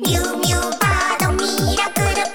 ミュウミュウパードミラクルプルル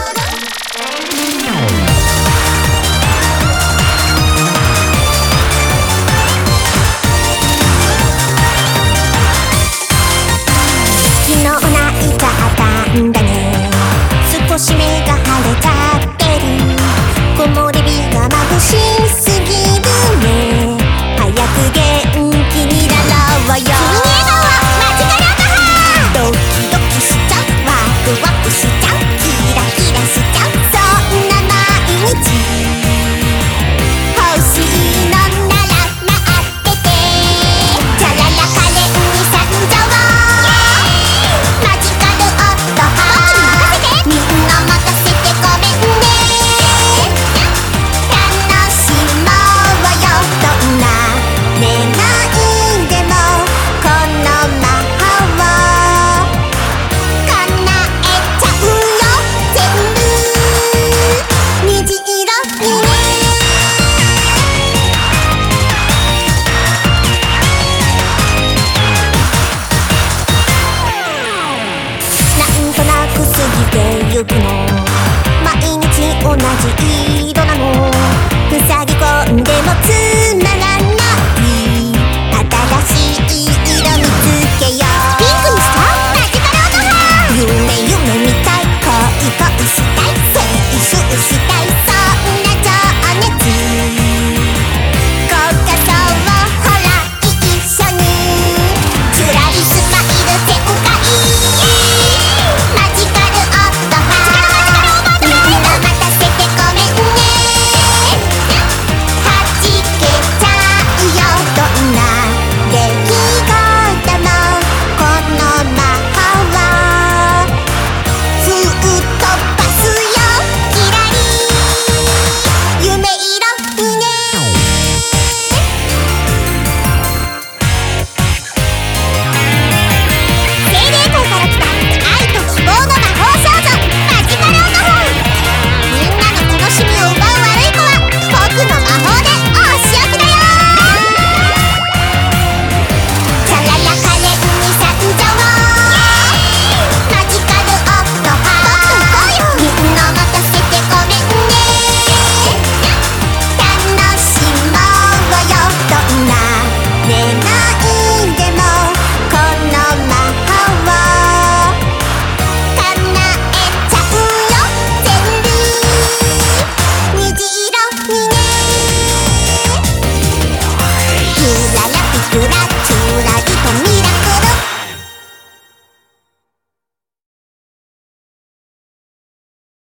昨日泣いちゃったんだね。少し目が腫れちゃってる。木漏れ日が眩しすぎるね。早く元気になろうよ。君に笑顔は間違いなかドキドキしちゃう、ワクワクしちゃう、キラキラしちゃう、そんな毎日欲しいのなら待ってて。チャララカレンに参上、マジカルオットハー、みんな任せてごめんね。楽しもうよ、どんな願いでもこの魔法を叶えちゃうよ、全部虹色にね。なんとなく過ぎてゆくの毎日同じ